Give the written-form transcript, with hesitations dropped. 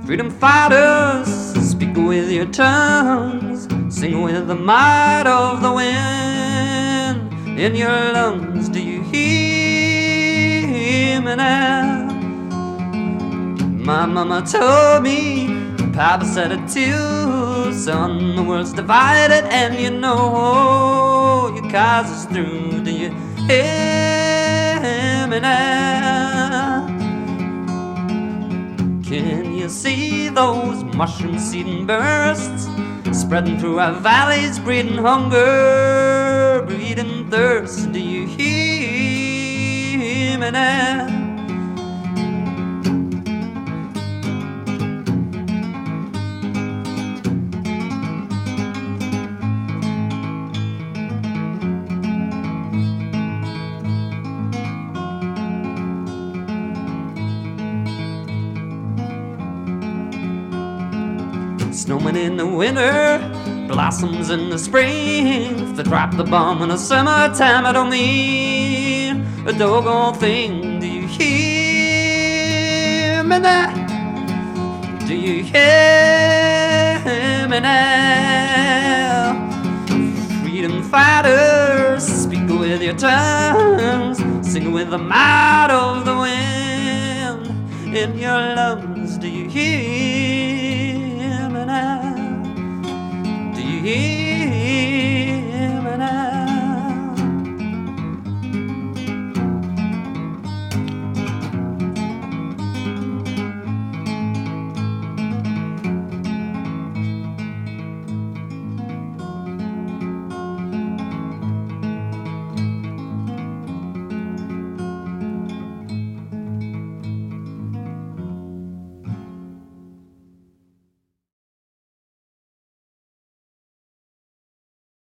Freedom fighters, speak with your tongues, sing with the might of the wind in your lungs. Do you hear me now? My mama told me, Papa said it too, son, the world's divided and you know your cause is through. Do you hear me now? Can you see those mushroom seeding bursts spreading through our valleys, breeding hunger, breeding thirst? Do you hear me now? Snowmen in the winter, blossoms in the spring. If they drop the bomb in the summertime, I don't mean a doggone thing. Do you hear me now? Do you hear me now? Freedom fighters, speak with your tongues, sing with the might of the wind in your lungs. Do you hear? Do you hear?